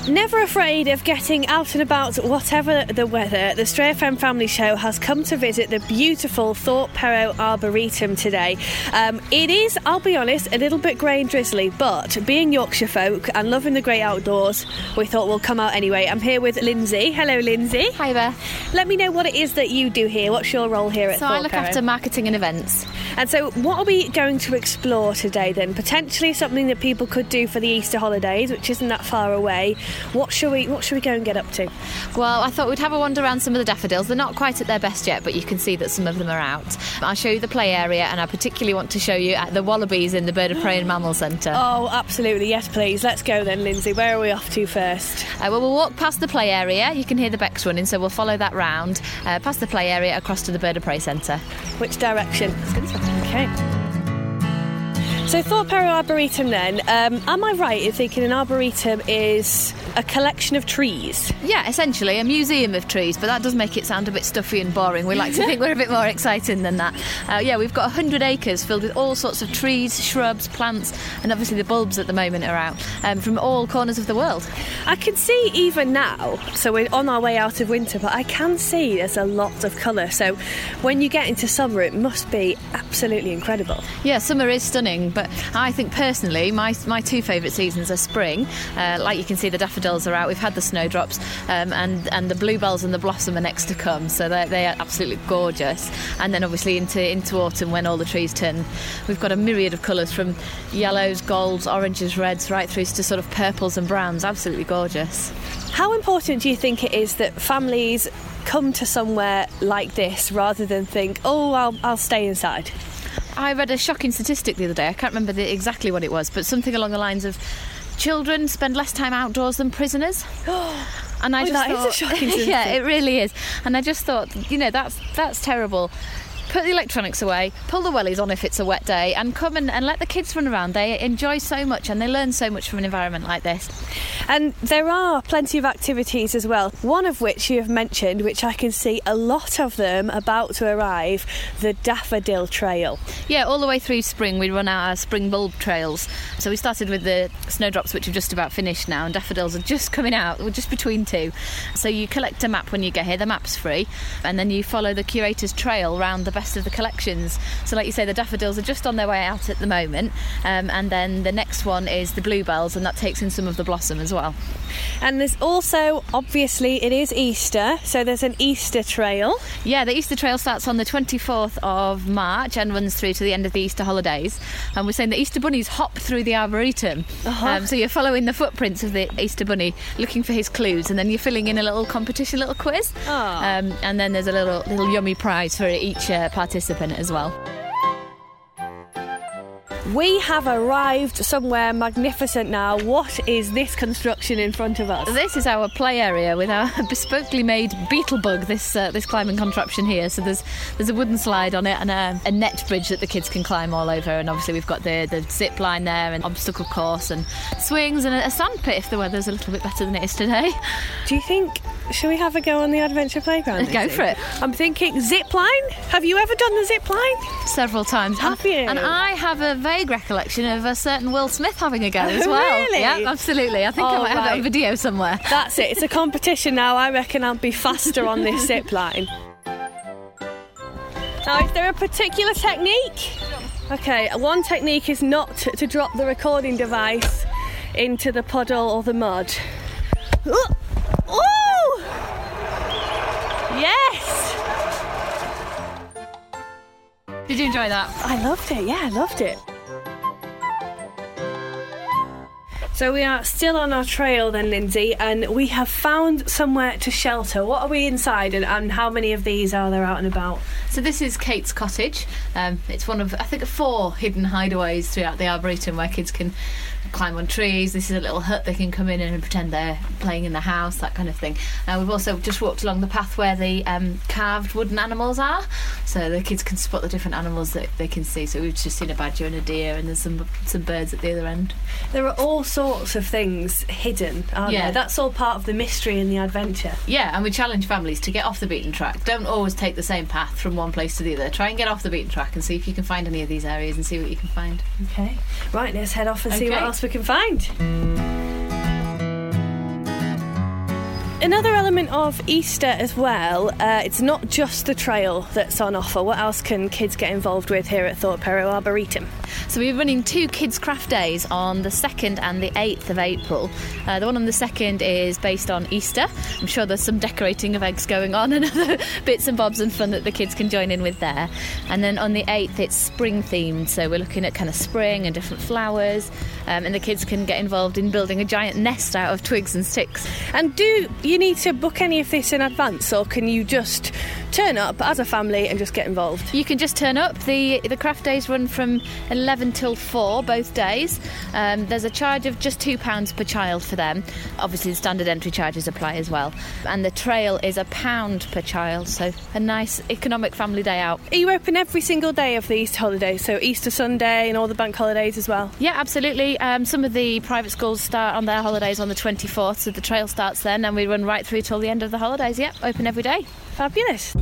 Never afraid of getting out and about, whatever the weather, the Stray FM Family Show has come to visit the beautiful Thorpe Perrow Arboretum today. It is, I'll be honest, a little bit grey and drizzly, but being Yorkshire folk and loving the great outdoors, we thought we'll come out anyway. I'm here with Lindsay. Hello, Lindsay. Hi there. Let me know what it is that you do here. What's your role here at Thorpe Perrow? So I look after marketing and events. And so what are we going to explore today then? Potentially something that people could do for the Easter holidays, which isn't that far away. What shall we go and get up to? Well, I thought we'd have a wander around some of the daffodils. They're not quite at their best yet, but you can see that some of them are out. I'll show you the play area, and I particularly want to show you the wallabies in the Bird of Prey and Mammal Centre. Oh, absolutely. Yes, please. Let's go then, Lindsay. Where are we off to first? Well, we'll walk past the play area. You can hear the becks running, so we'll follow that round, past the play area, across to the Bird of Prey Centre. Which direction? Let's go this way. Okay. So Thorpe Perrow Arboretum then, am I right in thinking an arboretum is a collection of trees? Yeah, essentially a museum of trees, but that does make it sound a bit stuffy and boring. We like to think we're a bit more exciting than that. We've got 100 acres filled with all sorts of trees, shrubs, plants, and obviously the bulbs at the moment are out from all corners of the world. I can see even now, so we're on our way out of winter, but I can see there's a lot of colour. So when you get into summer, it must be absolutely incredible. Yeah, summer is stunning, but I think personally my two favourite seasons are spring. Like you can see, the daffodils are out. We've had the snowdrops, and the bluebells and the blossom are next to come, so they are absolutely gorgeous. And then obviously into autumn, when all the trees turn, we've got a myriad of colours, from yellows, golds, oranges, reds, right through to sort of purples and browns. Absolutely gorgeous. How important do you think it is that families come to somewhere like this rather than think, oh, I'll stay inside? I read a shocking statistic the other day. I can't remember exactly what it was, but something along the lines of children spend less time outdoors than prisoners. And I just thought, is a shocking statistic. Yeah, it really is. And I just thought, that's terrible. Put the electronics away, pull the wellies on if it's a wet day, and come and let the kids run around. They enjoy so much and they learn so much from an environment like this. And there are plenty of activities as well, one of which you have mentioned, which I can see a lot of them about to arrive, the Daffodil Trail. Yeah, all the way through spring we run our spring bulb trails. So we started with the snowdrops, which are just about finished now, and daffodils are just coming out. We're just between two. So you collect a map when you get here. The map's free, and then you follow the curator's trail round the best of the collections. So like you say, the daffodils are just on their way out at the moment, and then the next one is the bluebells, and that takes in some of the blossom as well. And there's also, obviously it is Easter, so there's an Easter trail. Yeah, the Easter trail starts on the 24th of March and runs through to the end of the Easter holidays, and we're saying the Easter bunnies hop through the arboretum. So you're following the footprints of the Easter bunny, looking for his clues, and then you're filling in a little competition, little quiz. And then there's a little yummy prize for each participant as well. We have arrived somewhere magnificent now. What is this construction in front of us? This is our play area with our bespokely made Beetlebug, this climbing contraption here. So there's a wooden slide on it and a net bridge that the kids can climb all over. And obviously we've got the zip line there, and obstacle course and swings and a sand pit if the weather's a little bit better than it is today. Do you think, shall we have a go on the adventure playground? Go for it. I'm thinking zip line. Have you ever done the zip line? Several times. Have you? And I have a vague recollection of a certain Will Smith having a go as well. Really? Yeah, absolutely. I think I might have it on video somewhere. That's it. It's a competition now. I reckon I'll be faster on this zip line. Now, is there a particular technique? Okay, one technique is not to drop the recording device into the puddle or the mud. Oh! Yes! Did you enjoy that? I loved it. Yeah, I loved it. So we are still on our trail then, Lindsay, and we have found somewhere to shelter. What are we inside, and how many of these are there out and about? So this is Kate's cottage. It's one of, I think, 4 hidden hideaways throughout the Arboretum where kids can climb on trees. This is a little hut they can come in and pretend they're playing in the house, that kind of thing. We've also just walked along the path where the carved wooden animals are, so the kids can spot the different animals that they can see. So we've just seen a badger and a deer, and there's some birds at the other end. There are all sorts of things hidden, aren't there? That's all part of the mystery and the adventure. Yeah, and we challenge families to get off the beaten track. Don't always take the same path from one place to the other. Try and get off the beaten track and see if you can find any of these areas and see what you can find. Okay. Right, let's head off and see what else we can find. another element of Easter as well, it's not just the trail that's on offer. What else can kids get involved with here at Thorpe Perrow Arboretum? So we're running 2 kids' craft days on the 2nd and the 8th of April. The one on the 2nd is based on Easter. I'm sure there's some decorating of eggs going on and other bits and bobs and fun that the kids can join in with there. And then on the 8th it's spring themed, so we're looking at kind of spring and different flowers, and the kids can get involved in building a giant nest out of twigs and sticks. And do you need to book any of this in advance, or can you just turn up as a family and just get involved? You can just turn up. The craft days run from 11 till 4 both days. There's a charge of just £2 per child for them. Obviously the standard entry charges apply as well, and the trail is £1 per child, so a nice economic family day out. Are you open every single day of the Easter holidays, so Easter Sunday and all the bank holidays as well? Yeah, absolutely. Some of the private schools start on their holidays on the 24th, so the trail starts then, and we run right through till the end of the holidays. Yep, open every day. Fabulous.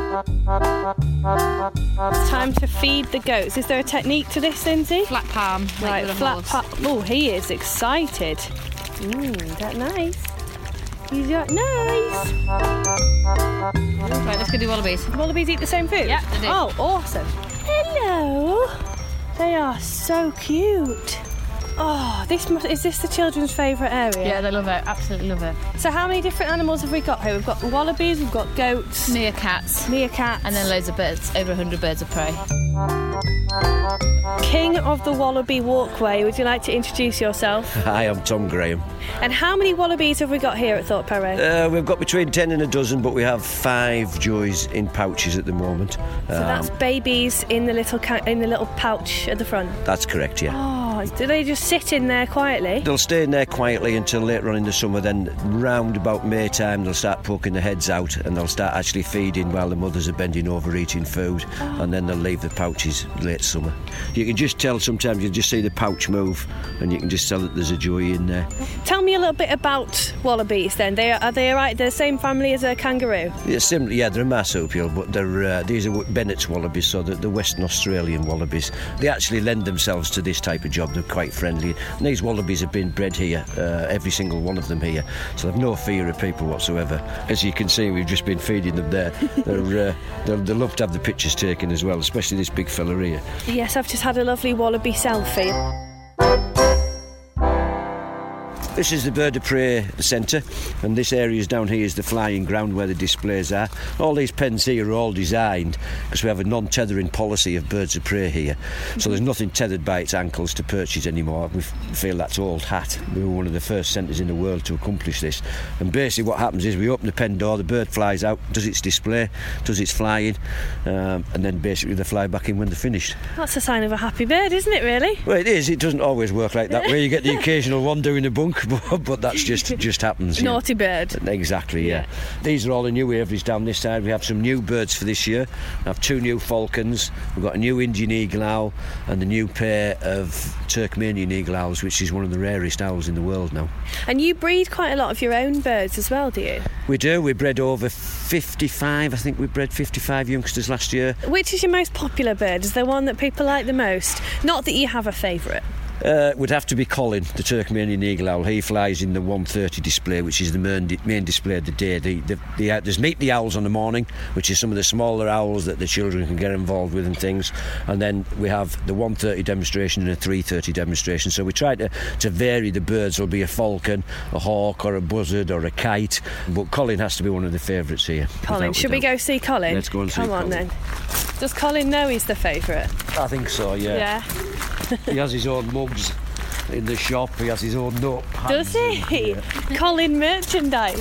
It's time to feed the goats. Is there a technique to this, Lindsay? Flat palm. Right, flat palm. Oh, he is excited. That nice. He's got nice. Right, let's go do wallabies. Wallabies eat the same food? Yeah, they do. Oh, awesome. Hello. They are so cute. Oh, is this the children's favourite area? Yeah, they love it. Absolutely love it. So how many different animals have we got here? We've got wallabies, we've got goats. Meerkats. And then loads of birds, over 100 birds of prey. King of the Wallaby Walkway, would you like to introduce yourself? Hi, I'm Tom Graham. And how many wallabies have we got here at Thorpe Perrow? We've got between 10 and a dozen, but we have 5 joys in pouches at the moment. So that's babies in the little pouch at the front? That's correct, yeah. Oh, do they just sit in there quietly? They'll stay in there quietly until later on in the summer, then round about May time they'll start poking their heads out and they'll start actually feeding while the mothers are bending over eating food, and then they'll leave the pouches late summer. You can just tell, sometimes you just see the pouch move and you can just tell that there's a joy in there. Tell me a little bit about wallabies then. Are they right? They're the same family as a kangaroo? Yeah, similar, yeah, they're a marsupial, but these are Bennett's wallabies, so the Western Australian wallabies. They actually lend themselves to this type of job. They're quite friendly. And these wallabies have been bred here, every single one of them here, so they've no fear of people whatsoever. As you can see, we've just been feeding them there. They love to have the pictures taken as well, especially this big fella here. Yes, I've just had a lovely wallaby selfie. This is the Bird of Prey Centre, and this area down here is the flying ground where the displays are. All these pens here are all designed because we have a non-tethering policy of birds of prey here. So there's nothing tethered by its ankles to perches anymore. We feel that's old hat. We were one of the first centres in the world to accomplish this. And basically what happens is we open the pen door, the bird flies out, does its display, does its flying, and then basically they fly back in when they're finished. That's a sign of a happy bird, isn't it, really? Well, it is. It doesn't always work like that way. You get the occasional one doing a bunk, but that's just happens. Naughty bird. Exactly, yeah. These are all the new aviaries down this side. We have some new birds for this year. We have 2 new falcons. We've got a new Indian eagle owl and a new pair of Turkmenian eagle owls, which is one of the rarest owls in the world now. And you breed quite a lot of your own birds as well, do you? We do. We bred over 55. I think we bred 55 youngsters last year. Which is your most popular bird? Is there one that people like the most? Not that you have a favourite. Would have to be Colin, the Turkmenian eagle owl. He flies in the 1:30 display, which is the main display of the day. There's Meet the Owls on the morning, which is some of the smaller owls that the children can get involved with and things. And then we have the 1:30 demonstration and a 3:30 demonstration. So we try to vary the birds. There'll be a falcon, a hawk or a buzzard or a kite. But Colin has to be one of the favourites here. Colin, should we go see Colin? Let's go and see Colin. Come on then. Does Colin know he's the favourite? I think so, yeah. Yeah. He has his own mugs in the shop. He has his own notepads. Does he? Yeah. Colin merchandise.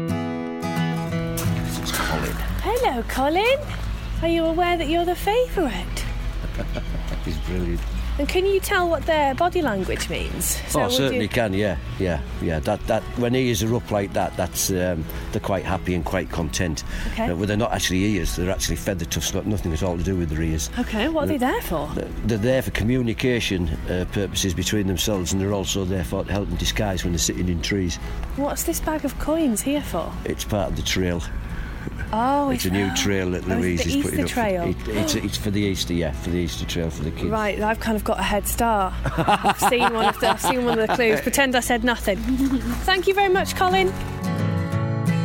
It's Colin. Hello, Colin. Are you aware that you're the favourite? He's brilliant. And can you tell what their body language means? So certainly can, yeah. That when ears are up like that, that's they're quite happy and quite content. Okay. Well, they're not actually ears; they're actually feather tufts. Got nothing at all to do with their ears. Okay, what are they there for? They're there for communication purposes between themselves, and they're also there for to help them disguise when they're sitting in trees. What's this bag of coins here for? It's part of the trail. Oh, it's a new trail that Louise is putting up. Trail? It's for the Easter, yeah, for the Easter trail for the kids. Right, I've kind of got a head start. I've seen one of the clues. Pretend I said nothing. Thank you very much, Colin.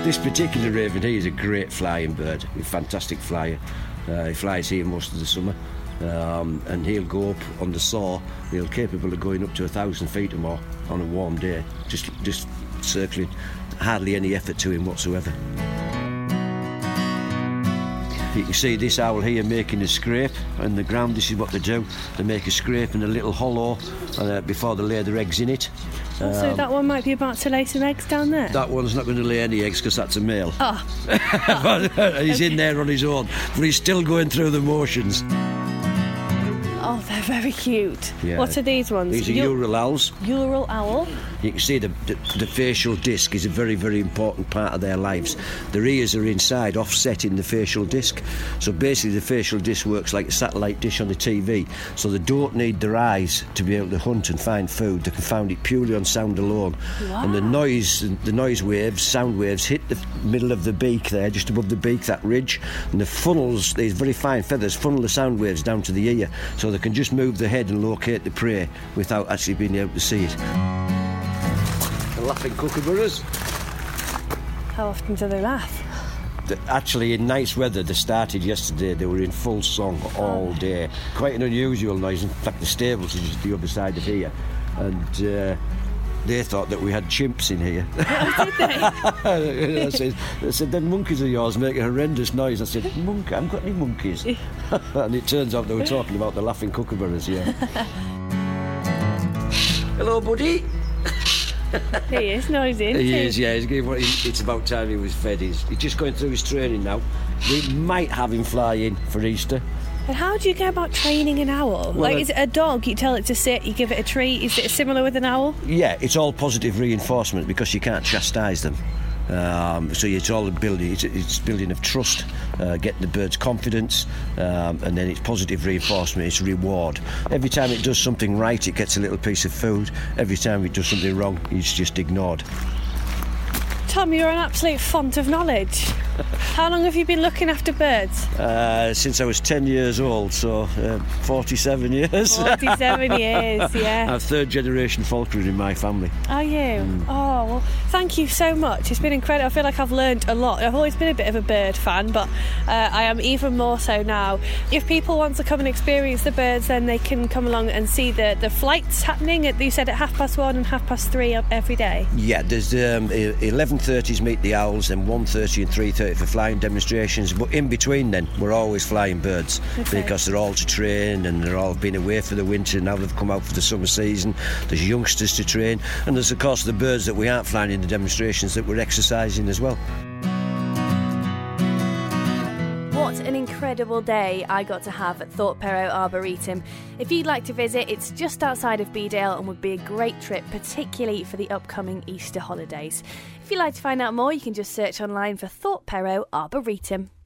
This particular raven here is a great flying bird, a fantastic flyer. He flies here most of the summer, and he'll go up on the soar. He'll capable of going up to 1,000 feet or more on a warm day, just circling. Hardly any effort to him whatsoever. You can see this owl here making a scrape on the ground. This is what they do. They make a scrape in a little hollow before they lay their eggs in it. So that one might be about to lay some eggs down there? That one's not going to lay any eggs because that's a male. Oh. He's in there on his own, but he's still going through the motions. Oh, they're very cute. Yeah. What are these ones? These are Ural owls. Ural owl? You can see the facial disc is a very, very important part of their lives. Their ears are inside, offset in the facial disc. So basically the facial disc works like a satellite dish on the TV. So they don't need their eyes to be able to hunt and find food. They can find it purely on sound alone. Wow. And the noise waves, sound waves, hit the middle of the beak there, just above the beak, that ridge. And the funnels, these very fine feathers, funnel the sound waves down to the ear. So they can just move the head and locate the prey without actually being able to see it. The laughing kookaburras. How often do they laugh? Actually, in nice weather, they started yesterday. They were in full song all day. Quite an unusual noise. In fact, the stables are just the other side of here. And they thought that we had chimps in here. Oh, did they? They said, them monkeys of yours make a horrendous noise. I said, monkey, I haven't got any monkeys. And it turns out they were talking about the laughing kookaburras, yeah. Hello, buddy. He is noisy, isn't he? He is, yeah. It's about time he was fed. He's just going through his training now. We might have him fly in for Easter. And how do you go about training an owl? Well, is it a dog? You tell it to sit, you give it a treat. Is it similar with an owl? Yeah, it's all positive reinforcement because you can't chastise them. So it's all building. It's building of trust, getting the bird's confidence, and then it's positive reinforcement. It's reward. Every time it does something right, it gets a little piece of food. Every time it does something wrong, it's just ignored. Tom, you're an absolute font of knowledge. How long have you been looking after birds? Since I was 10 years old, so 47 years. 47 years, yeah. I'm third generation falconer in my family. Are you? Oh, well, thank you so much. It's been incredible. I feel like I've learned a lot. I've always been a bit of a bird fan, but I am even more so now. If people want to come and experience the birds, then they can come along and see the flights happening. You said at 1:30 and 3:30 every day? Yeah, there's 11:30s meet the owls, and 1:30 and 3:30 for flying demonstrations, but in between then we're always flying birds. Okay. Because they're all to train and they're all been away for the winter, now they've come out for the summer season. There's youngsters to train, and there's of course the birds that we aren't flying in the demonstrations that we're exercising as well. What an incredible day I got to have at Thorpe Perrow Arboretum. If you'd like to visit, it's just outside of Bedale and would be a great trip, particularly for the upcoming Easter holidays. If you'd like to find out more, you can just search online for Thorpe Perrow Arboretum.